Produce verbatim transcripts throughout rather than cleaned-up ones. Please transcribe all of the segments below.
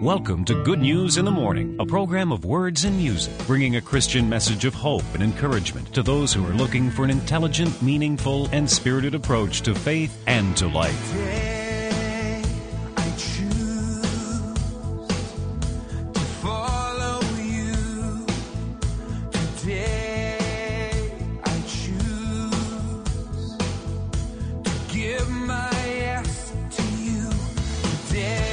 Welcome to Good News in the Morning, a program of words and music, bringing a Christian message of hope and encouragement to those who are looking for an intelligent, meaningful, and spirited approach to faith and to life. Today, I choose to follow you. Today, I choose to give my yes to you. Today,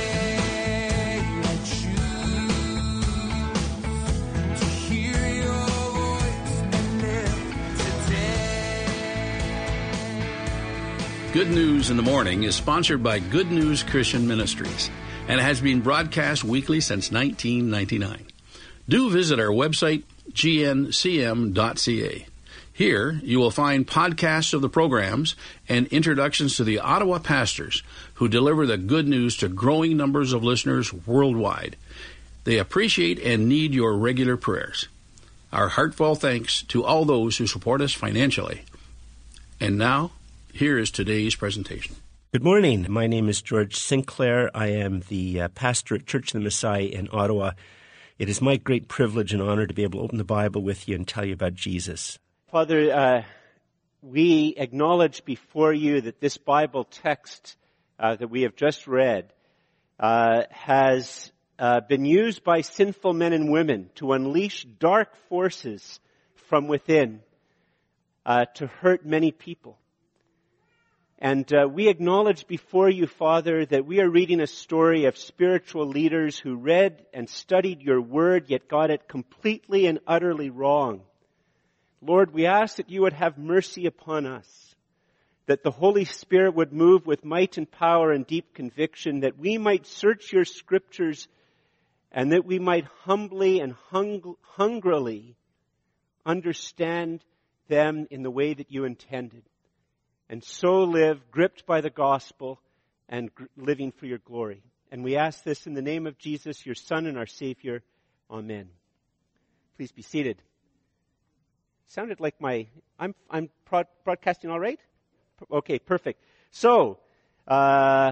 Good News in the Morning is sponsored by Good News Christian Ministries and has been broadcast weekly since nineteen ninety-nine. Do visit our website, g n c m dot c a. Here, you will find podcasts of the programs and introductions to the Ottawa pastors who deliver the good news to growing numbers of listeners worldwide. They appreciate and need your regular prayers. Our heartfelt thanks to all those who support us financially. And now, here is today's presentation. Good morning. My name is George Sinclair. I am the uh, pastor at Church of the Messiah in Ottawa. It is my great privilege and honor to be able to open the Bible with you and tell you about Jesus. Father, uh, we acknowledge before you that this Bible text uh, that we have just read uh, has uh, been used by sinful men and women to unleash dark forces from within uh, to hurt many people. And uh, we acknowledge before you, Father, that we are reading a story of spiritual leaders who read and studied your word, yet got it completely and utterly wrong. Lord, we ask that you would have mercy upon us, that the Holy Spirit would move with might and power and deep conviction, that we might search your scriptures and that we might humbly and hung- hungrily understand them in the way that you intended. And so live, gripped by the gospel and gr- living for your glory. And we ask this in the name of Jesus, your Son and our Savior. Amen. Please be seated. Sounded like my, I'm I'm prod, broadcasting all right? Okay, perfect. So, uh,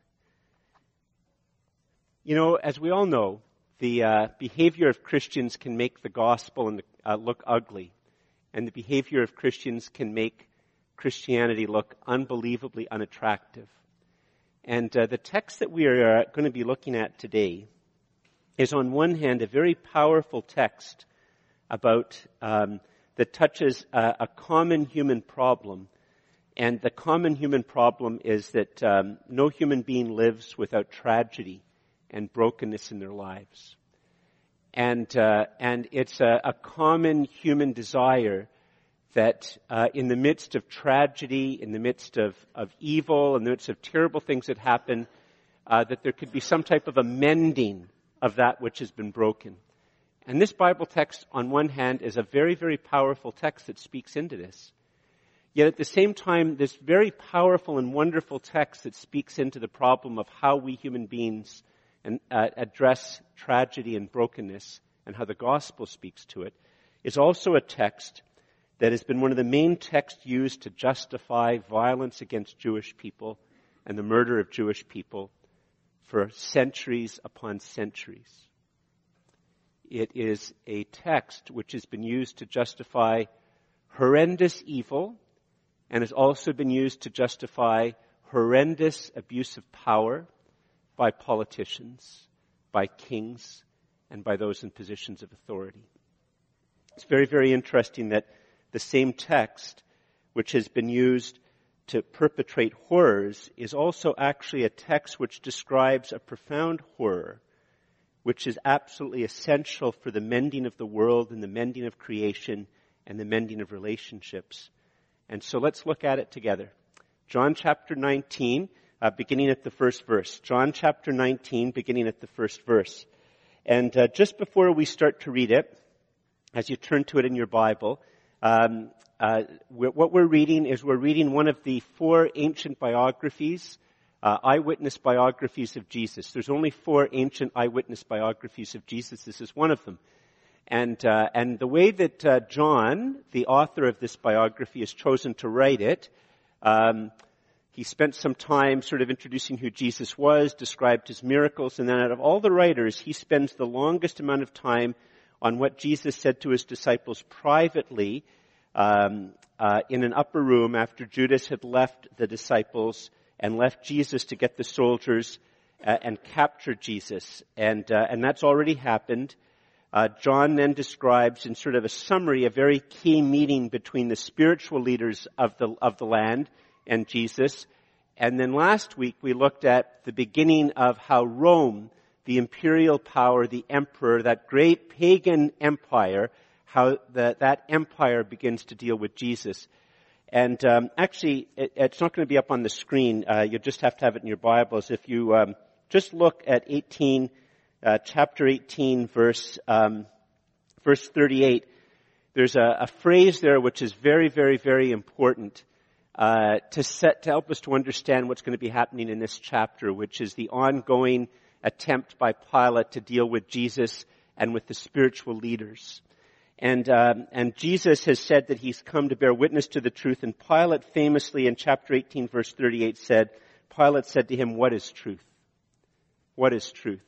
you know, as we all know, the uh, behavior of Christians can make the gospel and the, uh, look ugly. And the behavior of Christians can make Christianity look unbelievably unattractive. And uh, the text that we are uh, going to be looking at today is on one hand a very powerful text about um, that touches uh, a common human problem. And the common human problem is that um, no human being lives without tragedy and brokenness in their lives. And uh, and it's a, a common human desire that uh, in the midst of tragedy, in the midst of, of evil, in the midst of terrible things that happen, uh, that there could be some type of a mending of that which has been broken. And this Bible text, on one hand, is a very, very powerful text that speaks into this. Yet at the same time, this very powerful and wonderful text that speaks into the problem of how we human beings and, uh, address tragedy and brokenness and how the gospel speaks to it, is also a text that has been one of the main texts used to justify violence against Jewish people and the murder of Jewish people for centuries upon centuries. It is a text which has been used to justify horrendous evil and has also been used to justify horrendous abuse of power by politicians, by kings, and by those in positions of authority. It's very, very interesting that the same text, which has been used to perpetrate horrors, is also actually a text which describes a profound horror, which is absolutely essential for the mending of the world and the mending of creation and the mending of relationships. And so let's look at it together. John chapter nineteen, uh, beginning at the first verse. John chapter nineteen, beginning at the first verse. And uh, just before we start to read it, as you turn to it in your Bible, Um, uh, we're, what we're reading is we're reading one of the four ancient biographies, uh, eyewitness biographies of Jesus. There's only four ancient eyewitness biographies of Jesus. This is one of them. And uh, and the way that uh, John, the author of this biography, has chosen to write it, um, he He spent some time sort of introducing who Jesus was, described his miracles, and then out of all the writers, he spends the longest amount of time on what Jesus said to his disciples privately um, uh, in an upper room after Judas had left the disciples and left Jesus to get the soldiers uh, and capture Jesus. And, uh, and that's already happened. Uh, John then describes in sort of a summary a very key meeting between the spiritual leaders of the, of the land and Jesus. And then last week we looked at the beginning of how Rome, the imperial power, the emperor, that great pagan empire, how the, that empire begins to deal with Jesus. And um, actually, it, it's not going to be up on the screen. Uh, you'll just have to have it in your Bibles. If you um, just look at eighteen, uh, chapter eighteen, verse um, verse thirty-eight, there's a, a phrase there which is very, very, very important uh, to set to help us to understand what's going to be happening in this chapter, which is the ongoing attempt by Pilate to deal with Jesus and with the spiritual leaders. And um, and Jesus has said that he's come to bear witness to the truth. And Pilate famously in chapter eighteen, verse thirty-eight said, Pilate said to him, "What is truth? What is truth?"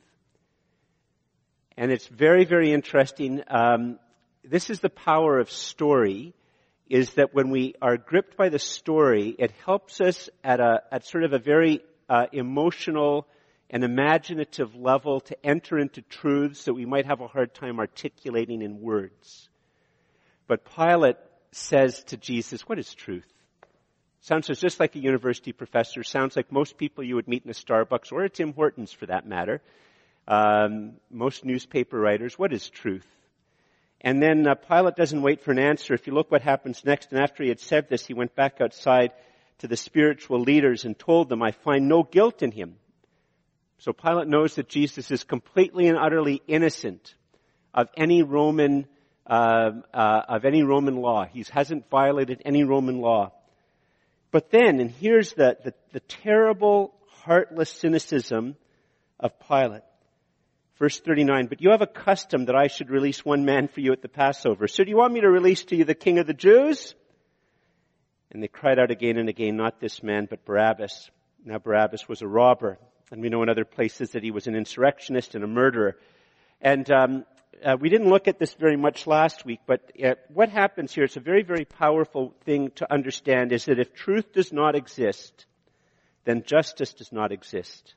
And it's very, very interesting. Um, this is the power of story, is that when we are gripped by the story, it helps us at a at sort of a very uh, emotional and imaginative level to enter into truths that we might have a hard time articulating in words. But Pilate says to Jesus, "What is truth?" Sounds just like a university professor, sounds like most people you would meet in a Starbucks or a Tim Hortons for that matter. Um, most newspaper writers, what is truth? And then uh, Pilate doesn't wait for an answer. If you look what happens next, and after he had said this, he went back outside to the spiritual leaders and told them, "I find no guilt in him." So Pilate knows that Jesus is completely and utterly innocent of any Roman uh, uh, of any Roman law. He hasn't violated any Roman law. But then, and here's the, the, the terrible, heartless cynicism of Pilate. Verse thirty-nine, "But you have a custom that I should release one man for you at the Passover. So do you want me to release to you the King of the Jews?" And they cried out again and again, "Not this man, but Barabbas." Now Barabbas was a robber. And we know in other places that he was an insurrectionist and a murderer. And um, uh, we didn't look at this very much last week, but uh, what happens here, it's a very, very powerful thing to understand, is that if truth does not exist, then justice does not exist.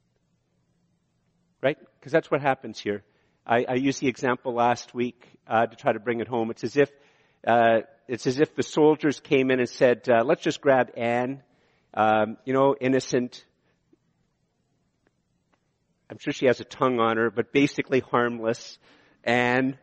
Right? Because that's what happens here. I, I used the example last week uh, to try to bring it home. It's as if uh, it's as if the soldiers came in and said, uh, let's just grab Anne, um, you know, innocent. I'm sure she has a tongue on her, but basically harmless. And,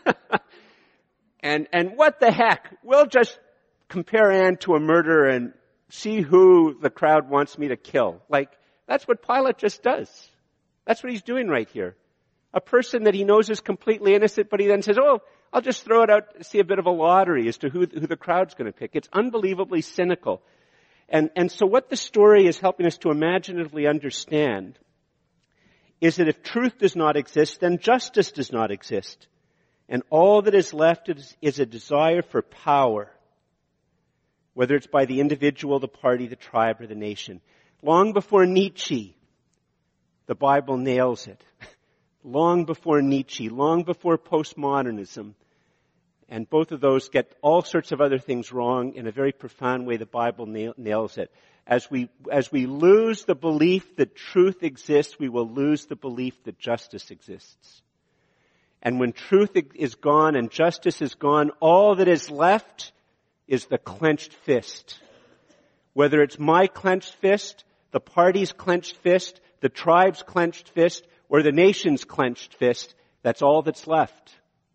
and, and what the heck? We'll just compare Anne to a murderer and see who the crowd wants me to kill. Like, that's what Pilate just does. That's what he's doing right here. A person that he knows is completely innocent, but he then says, oh, I'll just throw it out to see a bit of a lottery as to who, who the crowd's going to pick. It's unbelievably cynical. And, and so what the story is helping us to imaginatively understand is that if truth does not exist, then justice does not exist. And all that is left is, is a desire for power, whether it's by the individual, the party, the tribe, or the nation. Long before Nietzsche, the Bible nails it. Long before Nietzsche, long before postmodernism, and both of those get all sorts of other things wrong in a very profound way, the Bible nail, nails it. As we, as we lose the belief that truth exists, we will lose the belief that justice exists. And when truth is gone and justice is gone, all that is left is the clenched fist. Whether it's my clenched fist, the party's clenched fist, the tribe's clenched fist, or the nation's clenched fist, that's all that's left.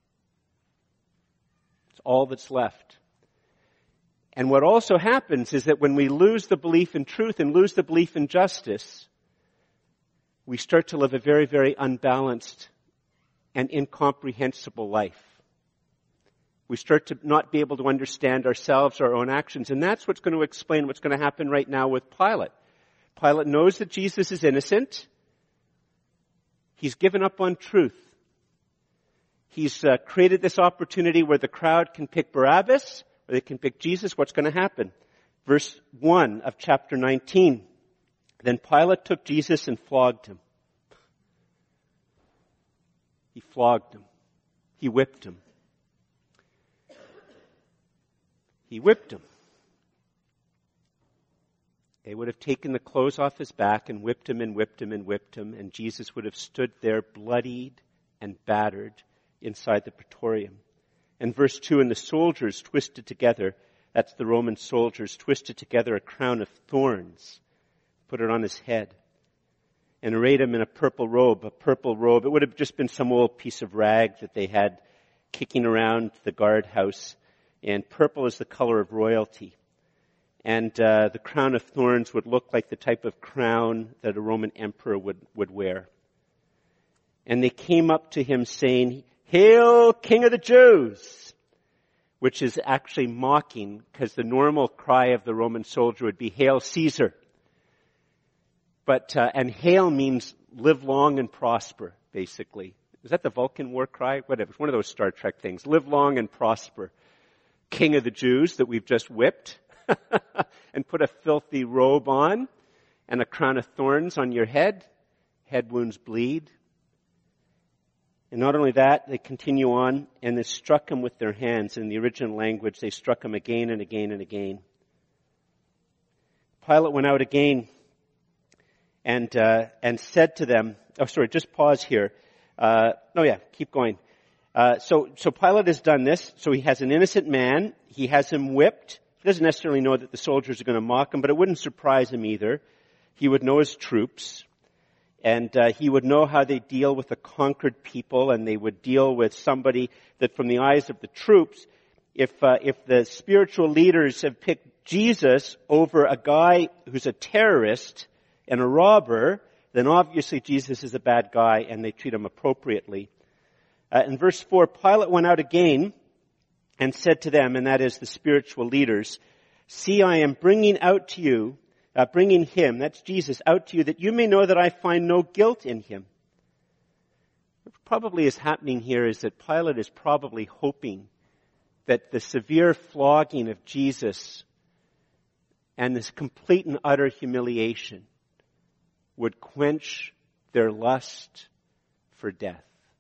It's all that's left. And what also happens is that when we lose the belief in truth and lose the belief in justice, we start to live a very, very unbalanced and incomprehensible life. We start to not be able to understand ourselves, our own actions, and that's what's going to explain what's going to happen right now with Pilate. Pilate knows that Jesus is innocent. He's given up on truth. He's uh, created this opportunity where the crowd can pick Barabbas, or they can pick Jesus. What's going to happen? Verse one of chapter nineteen. Then Pilate took Jesus and flogged him. He flogged him. He whipped him. He whipped him. They would have taken the clothes off his back and whipped him and whipped him and whipped him, and Jesus would have stood there bloodied and battered inside the praetorium. And verse two, and the soldiers twisted together, that's the Roman soldiers, twisted together a crown of thorns, put it on his head, and arrayed him in a purple robe, a purple robe. It would have just been some old piece of rag that they had kicking around the guardhouse, and purple is the color of royalty. And uh, the crown of thorns would look like the type of crown that a Roman emperor would, would wear. And they came up to him saying, "Hail, King of the Jews!" Which is actually mocking, because the normal cry of the Roman soldier would be, "Hail Caesar!" But, uh, and hail means live long and prosper, basically. Is that the Vulcan war cry? Whatever. It's one of those Star Trek things. Live long and prosper. King of the Jews that we've just whipped and put a filthy robe on and a crown of thorns on your head. Head wounds bleed. And not only that, they continue on and they struck him with their hands. In the original language, they struck him again and again and again. Pilate went out again and uh, and said to them, oh, sorry, just pause here. Uh, no, yeah, keep going. Uh, so, so Pilate has done this. So he has an innocent man. He has him whipped. He doesn't necessarily know that the soldiers are going to mock him, but it wouldn't surprise him either. He would know his troops. And uh, he would know how they deal with a conquered people, and they would deal with somebody that from the eyes of the troops, if uh, if the spiritual leaders have picked Jesus over a guy who's a terrorist and a robber, then obviously Jesus is a bad guy, and they treat him appropriately. Uh, in verse four, Pilate went out again and said to them, and that is the spiritual leaders, "See, I am bringing out to you Uh, bringing him," that's Jesus, "out to you that you may know that I find no guilt in him." What probably is happening here is that Pilate is probably hoping that the severe flogging of Jesus and this complete and utter humiliation would quench their lust for death.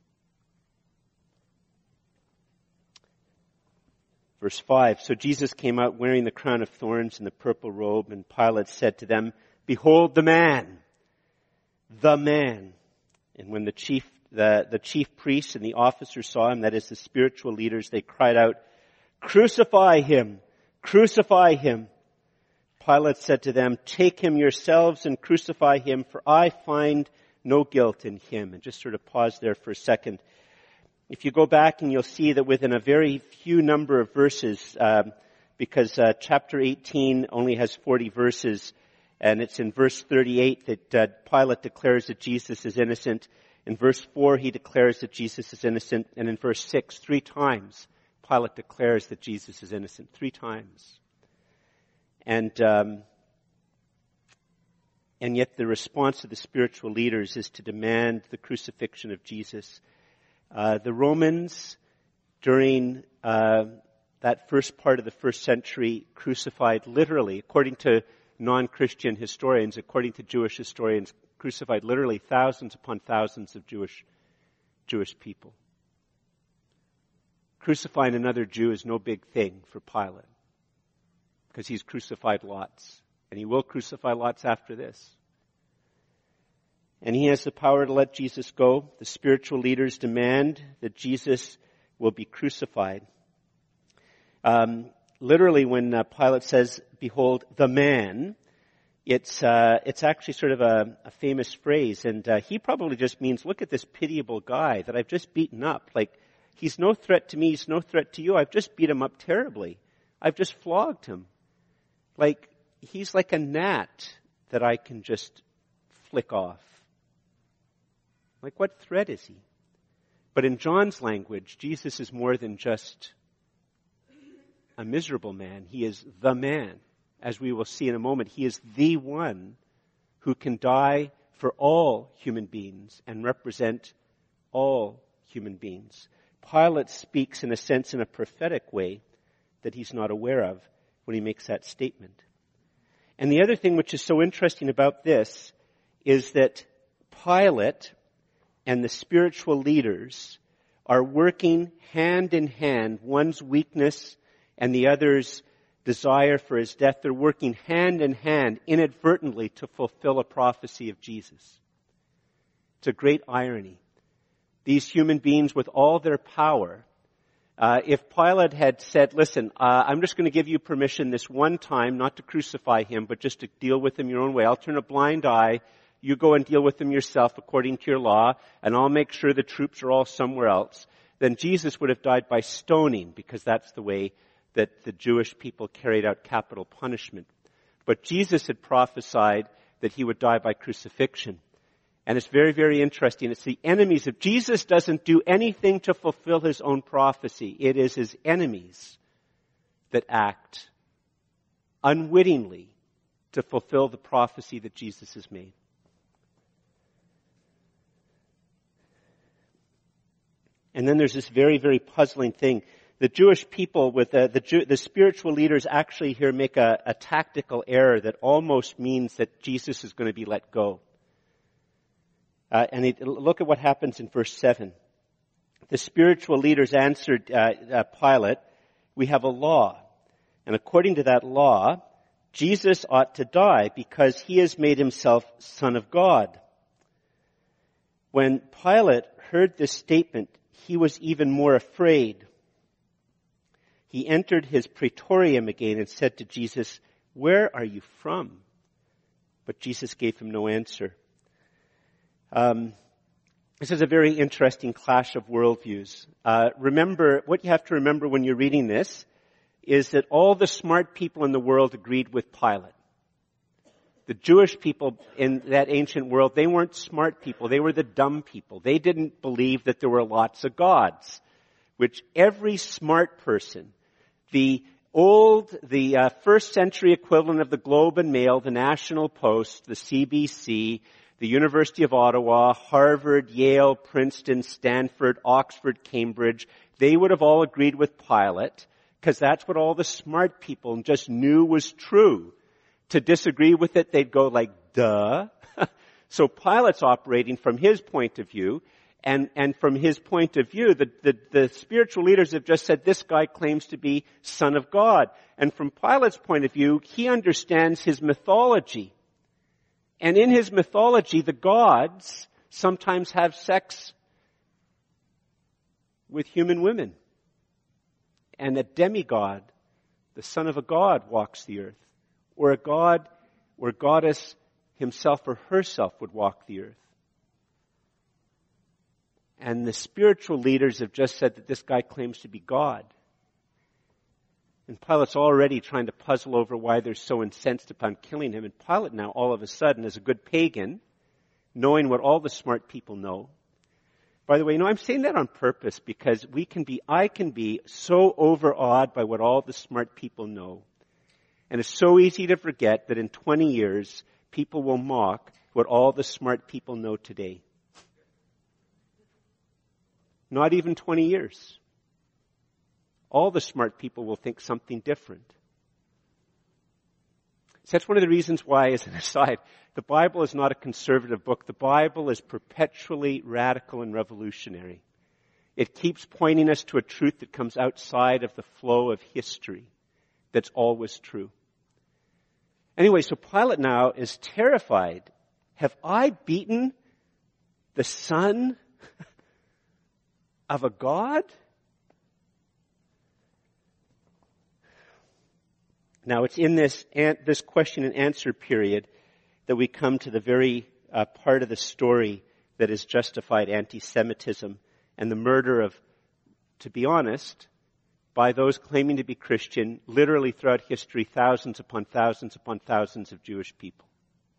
Verse five, so Jesus came out wearing the crown of thorns and the purple robe, and Pilate said to them, "Behold the man, the man." And when the chief, the, the chief priests and the officers saw him, that is the spiritual leaders, they cried out, "Crucify him! Crucify him!" Pilate said to them, "Take him yourselves and crucify him, for I find no guilt in him." And just sort of pause there for a second. If you go back and you'll see that within a very few number of verses, um, because uh, chapter eighteen only has forty verses, and it's in verse thirty-eight that uh, Pilate declares that Jesus is innocent. In verse four, he declares that Jesus is innocent. And in verse six, three times, Pilate declares that Jesus is innocent. Three times. And um, and yet the response of the spiritual leaders is to demand the crucifixion of Jesus. Uh, the Romans, during uh, that first part of the first century, crucified literally, according to non-Christian historians, according to Jewish historians, crucified literally thousands upon thousands of Jewish Jewish people. Crucifying another Jew is no big thing for Pilate, because he's crucified lots, and he will crucify lots after this. And he has the power to let Jesus go. The spiritual leaders demand that Jesus will be crucified. Um, literally, when uh, Pilate says, "Behold the man," it's uh, it's actually sort of a, a famous phrase, and uh, he probably just means, look at this pitiable guy that I've just beaten up. Like, he's no threat to me, he's no threat to you. I've just beat him up terribly. I've just flogged him. Like, he's like a gnat that I can just flick off. Like, what threat is he? But in John's language, Jesus is more than just a miserable man. He is the man. As we will see in a moment, he is the one who can die for all human beings and represent all human beings. Pilate speaks, in a sense, in a prophetic way that he's not aware of when he makes that statement. And the other thing which is so interesting about this is that Pilate and the spiritual leaders are working hand in hand, one's weakness and the other's desire for his death. They're working hand in hand inadvertently to fulfill a prophecy of Jesus. It's a great irony. These human beings with all their power, uh, if Pilate had said, listen, uh, I'm just going to give you permission this one time not to crucify him, but just to deal with him your own way. I'll turn a blind eye. You go and deal with them yourself according to your law, and I'll make sure the troops are all somewhere else. Then Jesus would have died by stoning, because that's the way that the Jewish people carried out capital punishment. But Jesus had prophesied that he would die by crucifixion. And it's very, very interesting. It's the enemies of Jesus doesn't do anything to fulfill his own prophecy. It is his enemies that act unwittingly to fulfill the prophecy that Jesus has made. And then there's this very, very puzzling thing. The Jewish people, with the, the, Jew, the spiritual leaders actually here make a, a tactical error that almost means that Jesus is going to be let go. Uh, and it, look at what happens in verse seven. The spiritual leaders answered uh, uh, Pilate, we have a law. And according to that law, Jesus ought to die because he has made himself Son of God. When Pilate heard this statement, he was even more afraid. He entered his praetorium again and said to Jesus, where are you from? But Jesus gave him no answer. Um, this is a very interesting clash of worldviews. Uh, remember, what you have to remember when you're reading this is that all the smart people in the world agreed with Pilate. The Jewish people in that ancient world, they weren't smart people. They were the dumb people. They didn't believe that there were lots of gods, which every smart person, the old, the uh, first century equivalent of the Globe and Mail, the National Post, the C B C, the University of Ottawa, Harvard, Yale, Princeton, Stanford, Oxford, Cambridge, they would have all agreed with Pilate because that's what all the smart people just knew was true. To disagree with it, they'd go like, duh. So Pilate's operating from his point of view, and, and from his point of view, the, the, the spiritual leaders have just said, this guy claims to be Son of God. And from Pilate's point of view, he understands his mythology. And in his mythology, the gods sometimes have sex with human women. And a demigod, the son of a god, walks the earth. Or a god, or goddess himself or herself would walk the earth. And the spiritual leaders have just said that this guy claims to be God. And Pilate's already trying to puzzle over why they're so incensed upon killing him. And Pilate now, all of a sudden, as a good pagan, knowing what all the smart people know. By the way, you know, I'm saying that on purpose because we can be, I can be so overawed by what all the smart people know. And it's so easy to forget that in twenty years, people will mock what all the smart people know today. Not even twenty years. All the smart people will think something different. So that's one of the reasons why, as an aside, the Bible is not a conservative book. The Bible is perpetually radical and revolutionary. It keeps pointing us to a truth that comes outside of the flow of history. That's always true. Anyway, so Pilate now is terrified. Have I beaten the son of a god? Now, it's in this this question and answer period that we come to the very uh, part of the story that is justified anti-Semitism and the murder of, to be honest, by those claiming to be Christian, literally throughout history, thousands upon thousands upon thousands of Jewish people.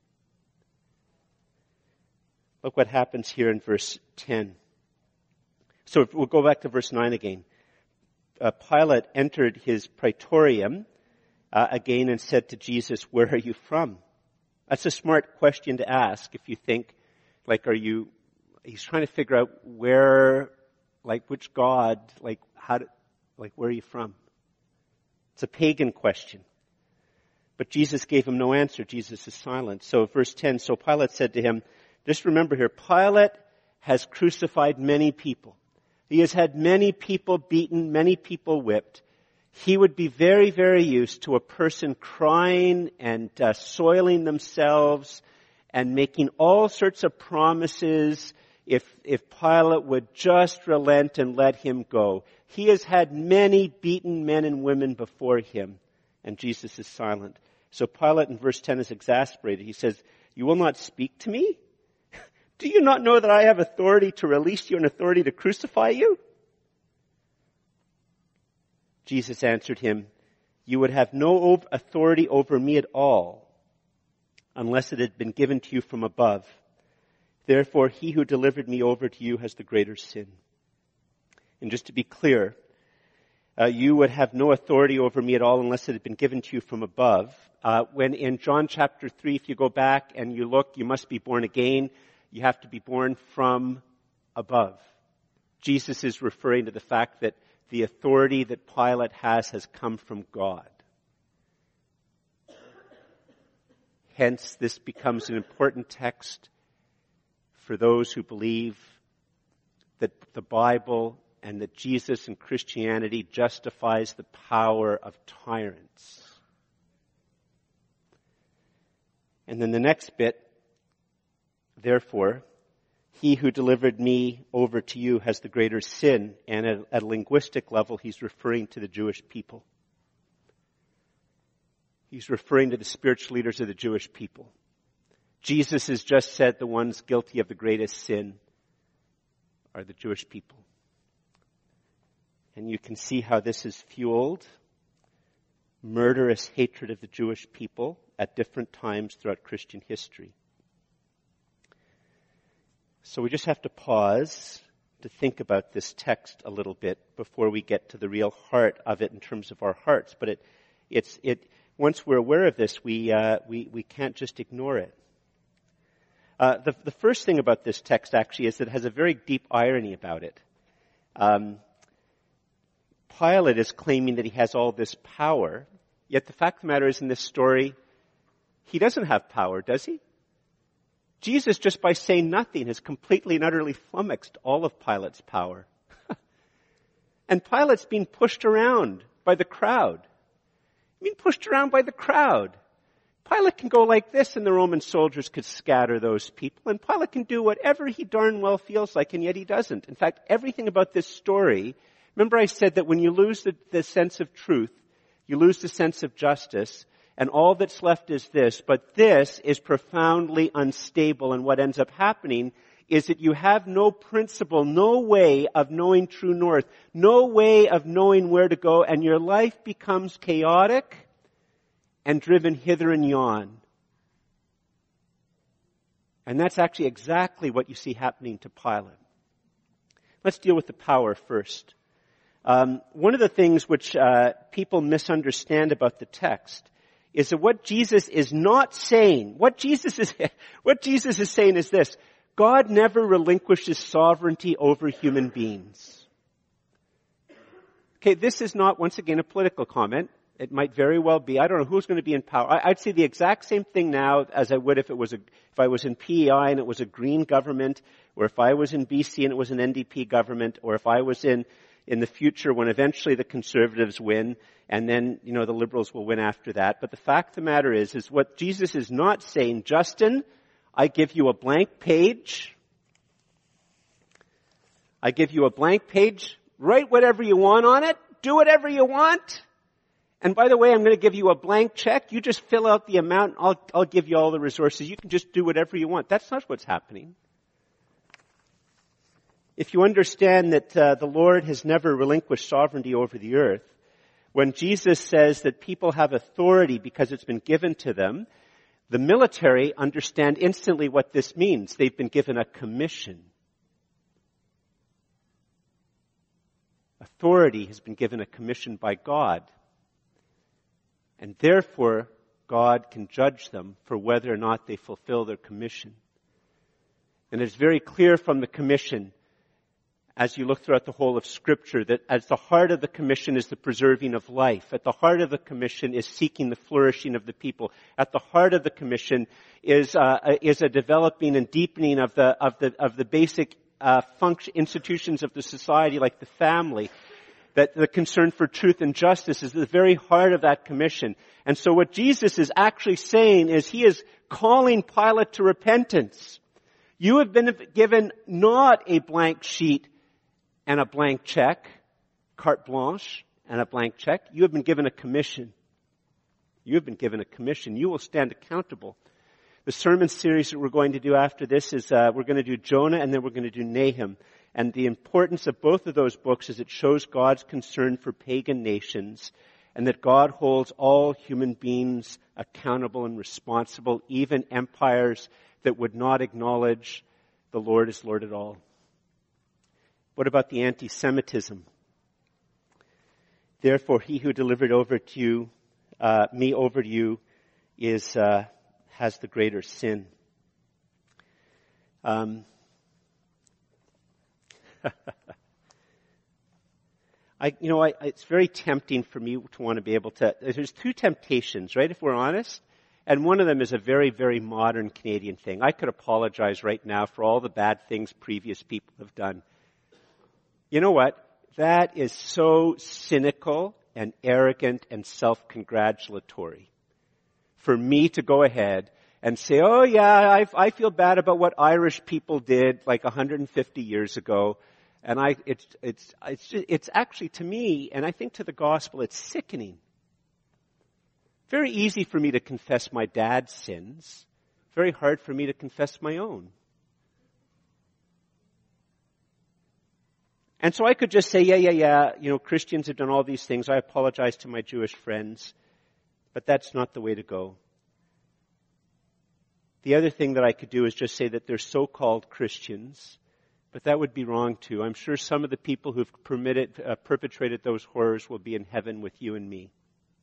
Look what happens here in verse ten. So we'll go back to verse nine again. Uh, Pilate entered his praetorium uh, again and said to Jesus, where are you from? That's a smart question to ask if you think, like, are you, he's trying to figure out where, like, which God, like, how, do, like, where are you from? It's a pagan question. But Jesus gave him no answer. Jesus is silent. So verse ten, so Pilate said to him, just remember here, Pilate has crucified many people. He has had many people beaten, many people whipped. He would be very, very used to a person crying and uh, soiling themselves and making all sorts of promises if, if Pilate would just relent and let him go. He has had many beaten men and women before him, and Jesus is silent. So Pilate in verse ten is exasperated. He says, you will not speak to me? Do you not know that I have authority to release you and authority to crucify you? Jesus answered him, you would have no authority over me at all unless it had been given to you from above. Therefore, he who delivered me over to you has the greater sin. And just to be clear, uh, you would have no authority over me at all unless it had been given to you from above. Uh, when in John chapter three, if you go back and you look, you must be born again. You have to be born from above. Jesus is referring to the fact that the authority that Pilate has has come from God. Hence, this becomes an important text for those who believe that the Bible and that Jesus and Christianity justifies the power of tyrants. And then the next bit, therefore, he who delivered me over to you has the greater sin. And at, at a linguistic level, he's referring to the Jewish people. He's referring to the spiritual leaders of the Jewish people. Jesus has just said the ones guilty of the greatest sin are the Jewish people. And you can see how this has fueled murderous hatred of the Jewish people at different times throughout Christian history. So we just have to pause to think about this text a little bit before we get to the real heart of it in terms of our hearts. But it, it's, it, once we're aware of this, we, uh, we, we can't just ignore it. Uh, the, the first thing about this text actually is that it has a very deep irony about it. Um, Pilate is claiming that he has all this power, yet the fact of the matter is in this story, he doesn't have power, does he? Jesus, just by saying nothing, has completely and utterly flummoxed all of Pilate's power. And Pilate's being pushed around by the crowd. Being pushed around by the crowd. Pilate can go like this and the Roman soldiers could scatter those people. And Pilate can do whatever he darn well feels like, and yet he doesn't. In fact, everything about this story, remember I said that when you lose the, the sense of truth, you lose the sense of justice, and all that's left is this, but this is profoundly unstable, and what ends up happening is that you have no principle, no way of knowing true north, no way of knowing where to go, and your life becomes chaotic and driven hither and yon. And that's actually exactly what you see happening to Pilate. Let's deal with the power first. Um, one of the things which uh, people misunderstand about the text is that what Jesus is not saying, what Jesus is, what Jesus is saying is this: God never relinquishes sovereignty over human beings. Okay, this is not, once again, a political comment. It might very well be. I don't know who's going to be in power. I, I'd say the exact same thing now as I would if it was a, if I was in P E I and it was a Green government, or if I was in B C and it was an N D P government, or if I was in in the future when eventually the Conservatives win, and then, you know, the Liberals will win after that. But the fact of the matter is, is what Jesus is not saying, Justin, I give you a blank page. I give you a blank page. Write whatever you want on it. Do whatever you want. And by the way, I'm going to give you a blank check. You just fill out the amount. I'll, I'll give you all the resources. You can just do whatever you want. That's not what's happening. If you understand that uh, the Lord has never relinquished sovereignty over the earth, when Jesus says that people have authority because it's been given to them, the military understand instantly what this means. They've been given a commission. Authority has been given a commission by God. And therefore, God can judge them for whether or not they fulfill their commission. And it's very clear from the commission as you look throughout the whole of Scripture, that at the heart of the commission is the preserving of life. At the heart of the commission is seeking the flourishing of the people. At the heart of the commission is uh, is a developing and deepening of the of the of the basic uh, function institutions of the society, like the family. That the concern for truth and justice is the very heart of that commission. And so what Jesus is actually saying is he is calling Pilate to repentance. You have been given not a blank sheet and a blank check, carte blanche and a blank check. You have been given a commission. You have been given a commission. You will stand accountable. The sermon series that we're going to do after this is uh, we're going to do Jonah and then we're going to do Nahum. And the importance of both of those books is it shows God's concern for pagan nations and that God holds all human beings accountable and responsible, even empires that would not acknowledge the Lord as Lord at all. What about the anti-Semitism? Therefore, he who delivered over to you, uh, me over to you, is uh, has the greater sin. Um, I, you know, I, it's very tempting for me to want to be able to, there's two temptations, right, if we're honest, and one of them is a very, very modern Canadian thing. I could apologize right now for all the bad things previous people have done. You know what? That is so cynical and arrogant and self-congratulatory for me to go ahead and say, oh yeah, I, I feel bad about what Irish people did like one hundred fifty years ago. And I, it's, it's, it's, just, it's actually to me, and I think to the gospel, it's sickening. Very easy for me to confess my dad's sins. Very hard for me to confess my own. And so I could just say, yeah, yeah, yeah, you know, Christians have done all these things. I apologize to my Jewish friends. But that's not the way to go. The other thing that I could do is just say that they're so-called Christians. But that would be wrong too. I'm sure some of the people who've permitted, uh, perpetrated those horrors will be in heaven with you and me.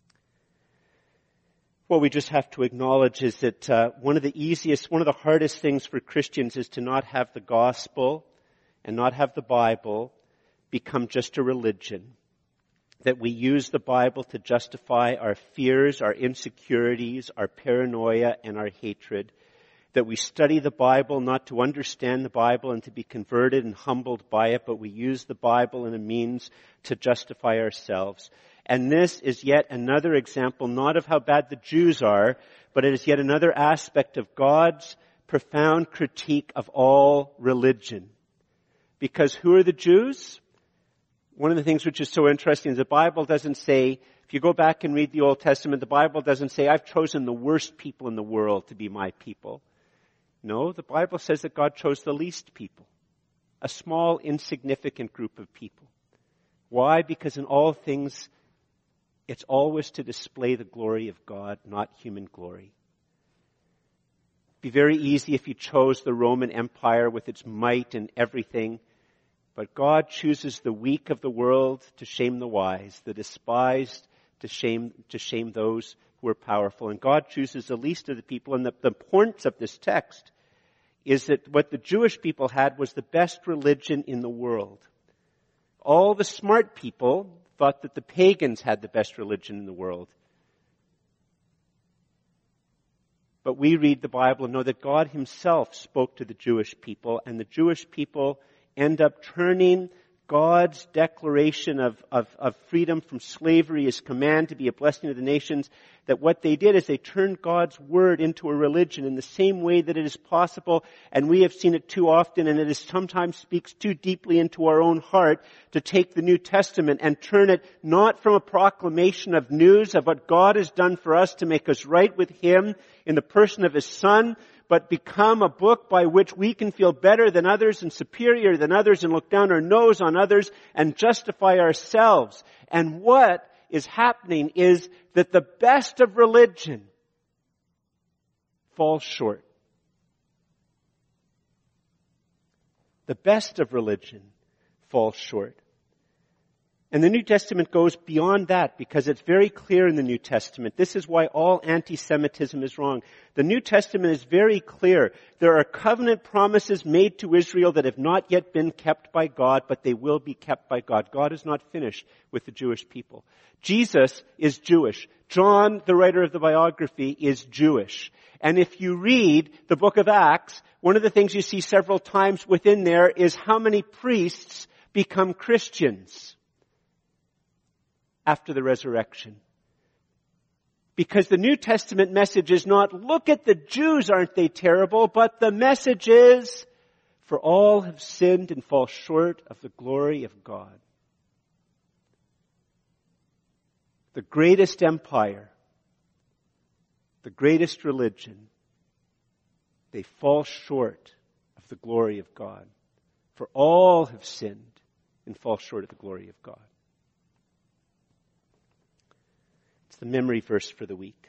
What we just have to acknowledge is that uh, one of the easiest, one of the hardest things for Christians is to not have the gospel and not have the Bible become just a religion. That we use the Bible to justify our fears, our insecurities, our paranoia, and our hatred. That we study the Bible not to understand the Bible and to be converted and humbled by it, but we use the Bible in a means to justify ourselves. And this is yet another example, not of how bad the Jews are, but it is yet another aspect of God's profound critique of all religion. Because who are the Jews? One of the things which is so interesting is the Bible doesn't say, if you go back and read the Old Testament, the Bible doesn't say, I've chosen the worst people in the world to be my people. No, the Bible says that God chose the least people. A small, insignificant group of people. Why? Because in all things, it's always to display the glory of God, not human glory. It'd be very easy if you chose the Roman Empire with its might and everything. But God chooses the weak of the world to shame the wise, the despised to shame, to shame those who are powerful. And God chooses the least of the people. And the, the importance of this text is that what the Jewish people had was the best religion in the world. All the smart people thought that the pagans had the best religion in the world. But we read the Bible and know that God himself spoke to the Jewish people, and the Jewish people end up turning God's declaration of, of, of freedom from slavery, his command to be a blessing to the nations, that what they did is they turned God's word into a religion in the same way that it is possible, and we have seen it too often, and it is sometimes speaks too deeply into our own heart to take the New Testament and turn it not from a proclamation of news of what God has done for us to make us right with him in the person of his Son, but become a book by which we can feel better than others and superior than others and look down our nose on others and justify ourselves. And what is happening is that the best of religion falls short. The best of religion falls short. And the New Testament goes beyond that because it's very clear in the New Testament. This is why all anti-Semitism is wrong. The New Testament is very clear. There are covenant promises made to Israel that have not yet been kept by God, but they will be kept by God. God is not finished with the Jewish people. Jesus is Jewish. John, the writer of the biography, is Jewish. And if you read the book of Acts, one of the things you see several times within there is how many priests become Christians after the resurrection. Because the New Testament message is not, look at the Jews, aren't they terrible? But the message is, for all have sinned and fall short of the glory of God. The greatest empire, the greatest religion, they fall short of the glory of God. For all have sinned and fall short of the glory of God. It's the memory verse for the week.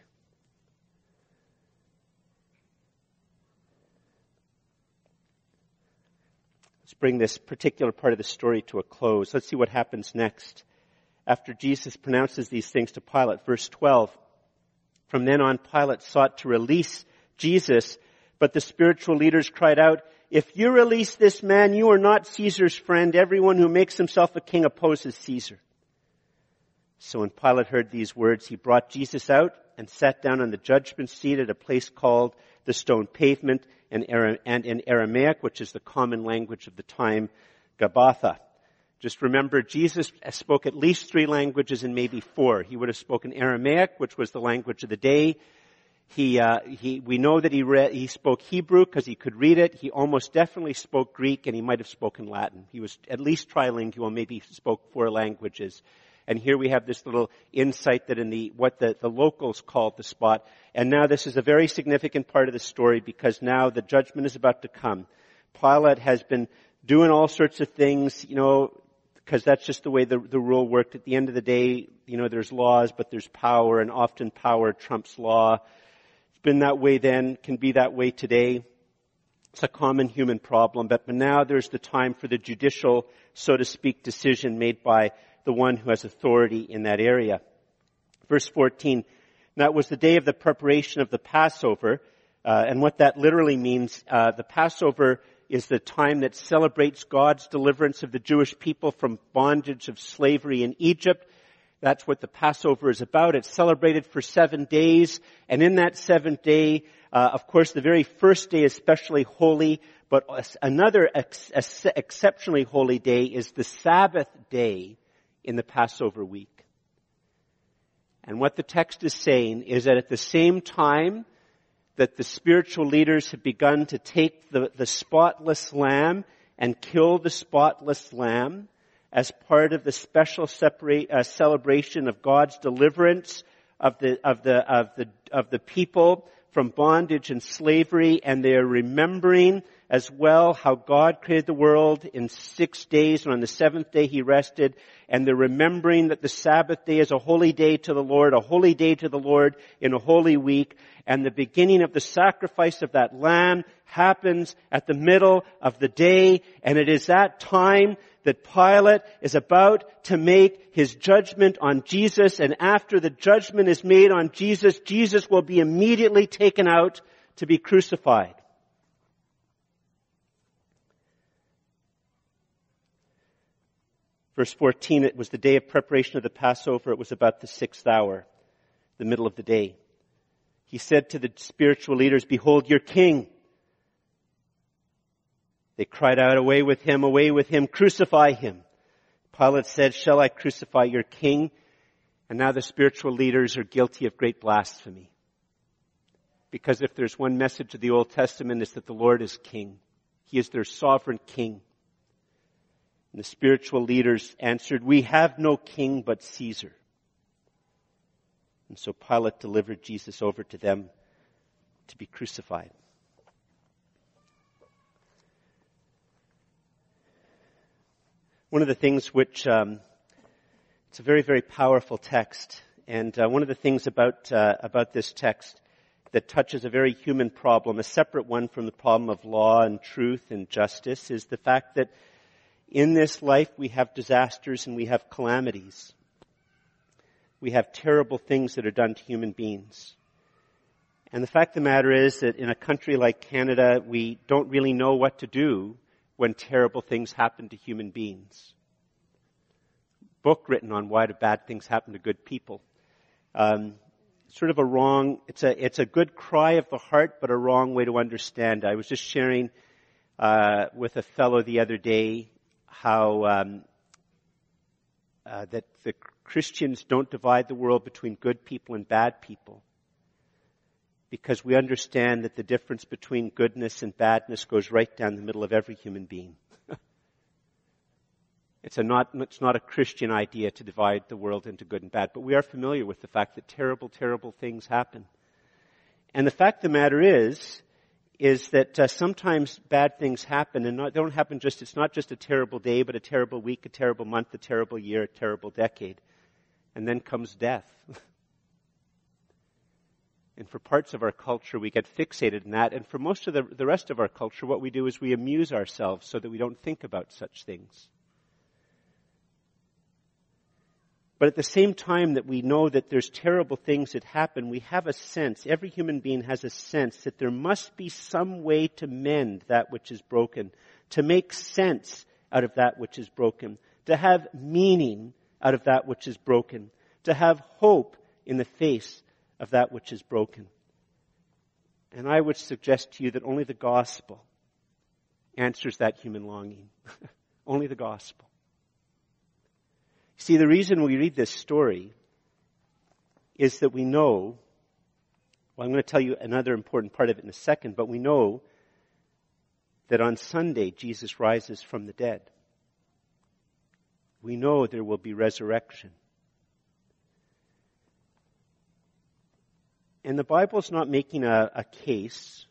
Let's bring this particular part of the story to a close. Let's see what happens next. After Jesus pronounces these things to Pilate, verse twelve. From then on, Pilate sought to release Jesus, but the spiritual leaders cried out, "If you release this man, you are not Caesar's friend. Everyone who makes himself a king opposes Caesar." So when Pilate heard these words, he brought Jesus out and sat down on the judgment seat at a place called the Stone Pavement, and in Aramaic, which is the common language of the time, Gabbatha. Just remember, Jesus spoke at least three languages and maybe four. He would have spoken Aramaic, which was the language of the day. He, uh, he, we know that he read, he spoke Hebrew because he could read it. He almost definitely spoke Greek, and he might have spoken Latin. He was at least trilingual, maybe spoke four languages. And here we have this little insight that in the, what the, the locals called the spot. And now this is a very significant part of the story because now the judgment is about to come. Pilate has been doing all sorts of things, you know, because that's just the way the, the rule worked. At the end of the day, you know, there's laws, but there's power, and often power trumps law. It's been that way then, can be that way today. It's a common human problem, but now there's the time for the judicial, so to speak, decision made by the one who has authority in that area. Verse fourteen, that was the day of the preparation of the Passover, uh, and what that literally means, uh, the Passover is the time that celebrates God's deliverance of the Jewish people from bondage of slavery in Egypt. That's what the Passover is about. It's celebrated for seven days, and in that seventh day, uh, of course, the very first day is especially holy, but another ex- ex- exceptionally holy day is the Sabbath day in the Passover week. And what the text is saying is that at the same time that the spiritual leaders have begun to take the, the spotless lamb and kill the spotless lamb as part of the special separate, uh, celebration of God's deliverance of the, of the, of the, of the people from bondage and slavery, and they are remembering as well how God created the world in six days, and on the seventh day He rested, and they're remembering that the Sabbath day is a holy day to the Lord, a holy day to the Lord in a holy week, and the beginning of the sacrifice of that lamb happens at the middle of the day, and it is that time that Pilate is about to make his judgment on Jesus, and after the judgment is made on Jesus, Jesus will be immediately taken out to be crucified. Verse fourteen, it was the day of preparation of the Passover. It was about the sixth hour, the middle of the day. He said to the spiritual leaders, "Behold your king." They cried out, "Away with him, away with him, crucify him." Pilate said, "Shall I crucify your king?" And now the spiritual leaders are guilty of great blasphemy. Because if there's one message of the Old Testament, it's that the Lord is king. He is their sovereign king. And the spiritual leaders answered, "We have no king but Caesar." And so Pilate delivered Jesus over to them to be crucified. One of the things which, um, it's a very, very powerful text. And uh, one of the things about uh, about this text that touches a very human problem, a separate one from the problem of law and truth and justice, is the fact that in this life we have disasters and we have calamities. We have terrible things that are done to human beings. And the fact of the matter is that in a country like Canada, we don't really know what to do when terrible things happen to human beings. Book written on why do bad things happen to good people. Um, sort of a wrong, it's a, it's a good cry of the heart, but a wrong way to understand. I was just sharing, uh, with a fellow the other day how, um, uh, that the Christians don't divide the world between good people and bad people. Because we understand that the difference between goodness and badness goes right down the middle of every human being. It's a not, it's not a Christian idea to divide the world into good and bad, but we are familiar with the fact that terrible, terrible things happen. And the fact of the matter is, is that uh, sometimes bad things happen, and not, they don't happen just, it's not just a terrible day, but a terrible week, a terrible month, a terrible year, a terrible decade. And then comes death. And for parts of our culture, we get fixated in that. And for most of the, the rest of our culture, what we do is we amuse ourselves so that we don't think about such things. But at the same time that we know that there's terrible things that happen, we have a sense, every human being has a sense that there must be some way to mend that which is broken, to make sense out of that which is broken, to have meaning out of that which is broken, to have hope in the face of that which is broken. And I would suggest to you that only the gospel answers that human longing. Only the gospel. See, the reason we read this story is that we know, well, I'm going to tell you another important part of it in a second, but we know that on Sunday, Jesus rises from the dead. We know there will be resurrection. And the Bible's not making a, a case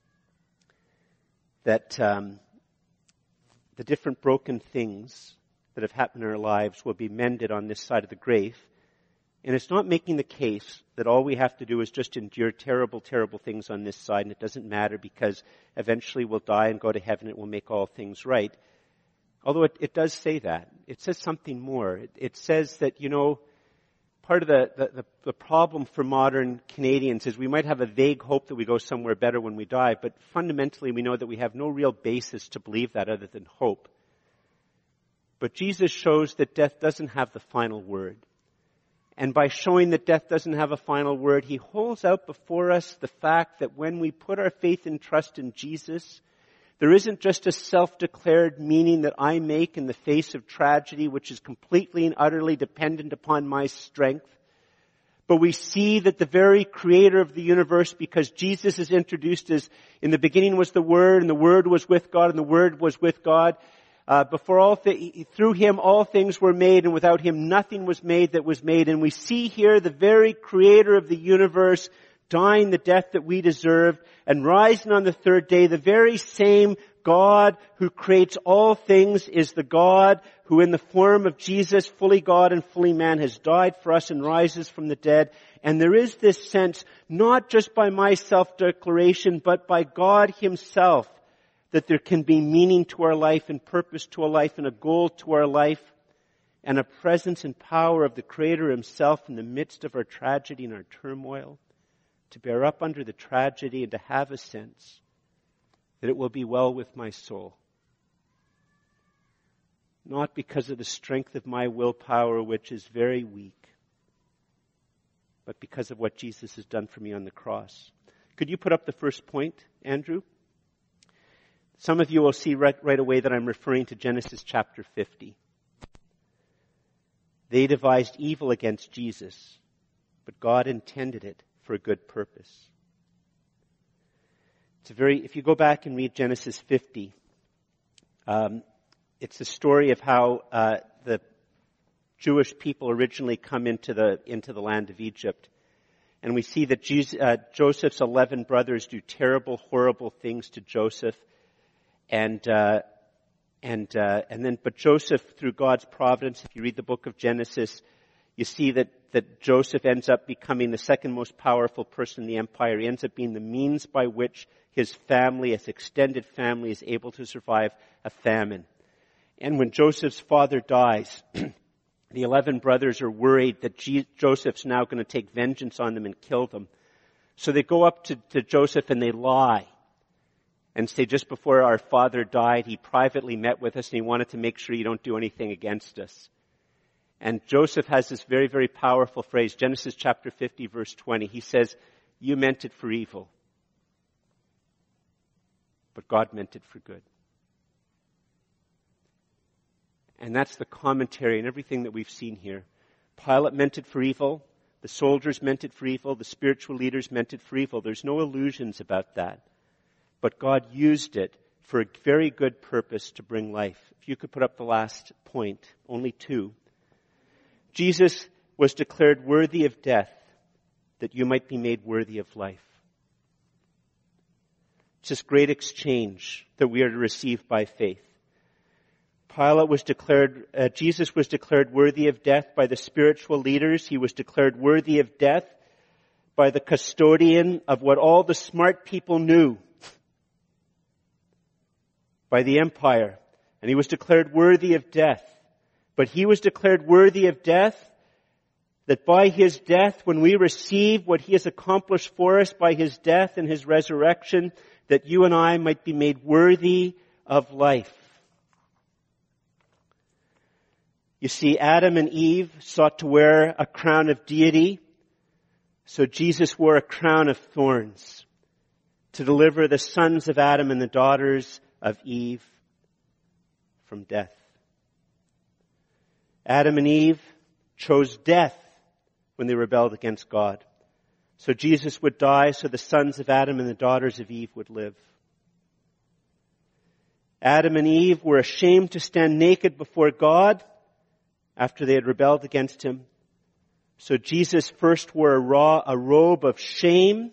that um, the different broken things that have happened in our lives will be mended on this side of the grave. And it's not making the case that all we have to do is just endure terrible, terrible things on this side, and it doesn't matter because eventually we'll die and go to heaven and it will make all things right. Although it, it does say that. It says something more. It, it says that, you know, part of the, the, the problem for modern Canadians is we might have a vague hope that we go somewhere better when we die, but fundamentally we know that we have no real basis to believe that other than hope. But Jesus shows that death doesn't have the final word. And by showing that death doesn't have a final word, he holds out before us the fact that when we put our faith and trust in Jesus, there isn't just a self-declared meaning that I make in the face of tragedy, which is completely and utterly dependent upon my strength. But we see that the very creator of the universe, because Jesus is introduced as, in the beginning was the Word, and the Word was with God, and the Word was with God. Uh, before all, th- through him all things were made, and without him nothing was made that was made. And we see here the very creator of the universe dying the death that we deserved and rising on the third day. The very same God who creates all things is the God who in the form of Jesus, fully God and fully man, has died for us and rises from the dead. And there is this sense, not just by my self-declaration, but by God himself, that there can be meaning to our life and purpose to a life and a goal to our life and a presence and power of the Creator himself in the midst of our tragedy and our turmoil, to bear up under the tragedy and to have a sense that it will be well with my soul. Not because of the strength of my willpower, which is very weak, but because of what Jesus has done for me on the cross. Could you put up the first point, Andrew? Some of you will see right, right away that I'm referring to Genesis chapter fifty. They devised evil against Jesus, but God intended it for a good purpose. It's a very, if you go back and read Genesis fifty, um, it's the story of how uh, the Jewish people originally come into the into the land of Egypt. And we see that Jesus, uh, Joseph's eleven brothers do terrible, horrible things to Joseph. And, uh, and, uh, and then, but Joseph, through God's providence, if you read the book of Genesis, you see that, that Joseph ends up becoming the second most powerful person in the empire. He ends up being the means by which his family, his extended family, is able to survive a famine. And when Joseph's father dies, the eleven brothers are worried that G- Joseph's now going to take vengeance on them and kill them. So they go up to, to Joseph and they lie and say, just before our father died, he privately met with us and he wanted to make sure you don't do anything against us. And Joseph has this very, very powerful phrase, Genesis chapter fifty, verse twenty. He says, you meant it for evil, but God meant it for good. And that's the commentary and everything that we've seen here. Pilate meant it for evil. The soldiers meant it for evil. The spiritual leaders meant it for evil. There's no illusions about that. But God used it for a very good purpose to bring life. If you could put up the last point, only two. Jesus was declared worthy of death that you might be made worthy of life. It's this great exchange that we are to receive by faith. Pilate was declared, uh, Jesus was declared worthy of death by the spiritual leaders. He was declared worthy of death by the custodian of what all the smart people knew, by the empire. And he was declared worthy of death. But he was declared worthy of death that by his death, when we receive what he has accomplished for us by his death and his resurrection, that you and I might be made worthy of life. You see, Adam and Eve sought to wear a crown of deity, so Jesus wore a crown of thorns to deliver the sons of Adam and the daughters of Eve from death. Adam and Eve chose death when they rebelled against God. So Jesus would die so the sons of Adam and the daughters of Eve would live. Adam and Eve were ashamed to stand naked before God after they had rebelled against him. So Jesus first wore a, raw, a robe of shame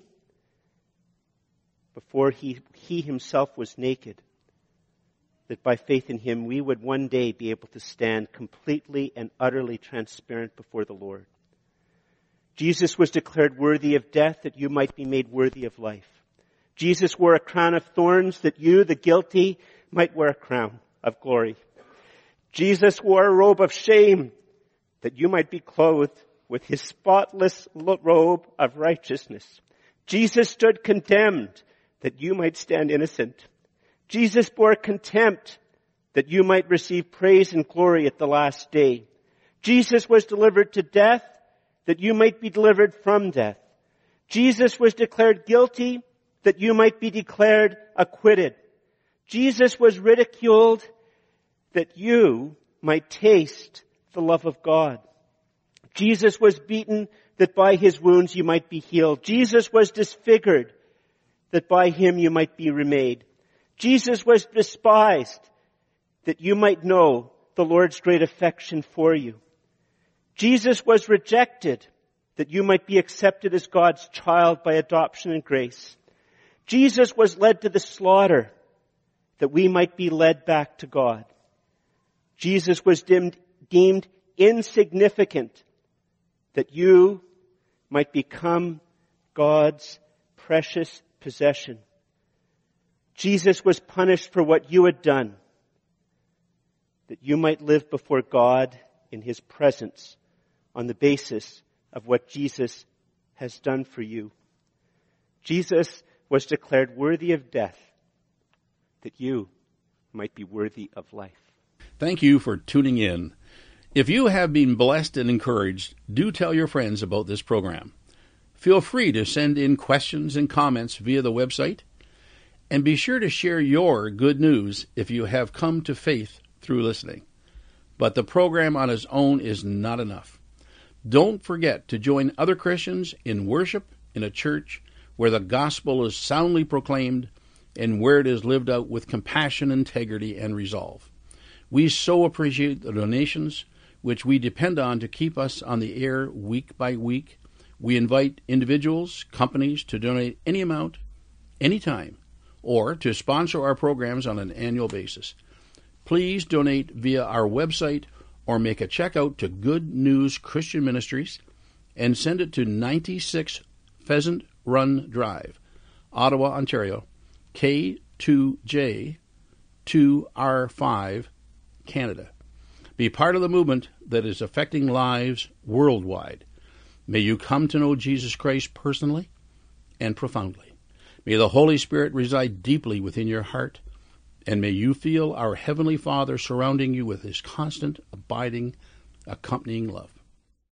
before he, he himself was naked, that by faith in him we would one day be able to stand completely and utterly transparent before the Lord. Jesus was declared worthy of death that you might be made worthy of life. Jesus wore a crown of thorns that you, the guilty, might wear a crown of glory. Jesus wore a robe of shame that you might be clothed with his spotless robe of righteousness. Jesus stood condemned that you might stand innocent. Jesus bore contempt that you might receive praise and glory at the last day. Jesus was delivered to death that you might be delivered from death. Jesus was declared guilty that you might be declared acquitted. Jesus was ridiculed that you might taste the love of God. Jesus was beaten that by his wounds you might be healed. Jesus was disfigured that by him you might be remade. Jesus was despised that you might know the Lord's great affection for you. Jesus was rejected that you might be accepted as God's child by adoption and grace. Jesus was led to the slaughter that we might be led back to God. Jesus was deemed, deemed insignificant that you might become God's precious possession. Jesus was punished for what you had done, that you might live before God in his presence on the basis of what Jesus has done for you. Jesus was declared worthy of death that you might be worthy of life. Thank you for tuning in. If you have been blessed and encouraged, do tell your friends about this program. Feel free to send in questions and comments via the website, and be sure to share your good news if you have come to faith through listening. But the program on its own is not enough. Don't forget to join other Christians in worship in a church where the gospel is soundly proclaimed and where it is lived out with compassion, integrity, and resolve. We so appreciate the donations which we depend on to keep us on the air week by week. We invite individuals, companies to donate any amount, anytime, or to sponsor our programs on an annual basis. Please donate via our website or make a check out to Good News Christian Ministries and send it to ninety-six Pheasant Run Drive, Ottawa, Ontario, K two J two R five Canada. Be part of the movement that is affecting lives worldwide. May you come to know Jesus Christ personally and profoundly. May the Holy Spirit reside deeply within your heart, and may you feel our Heavenly Father surrounding you with his constant, abiding, accompanying love.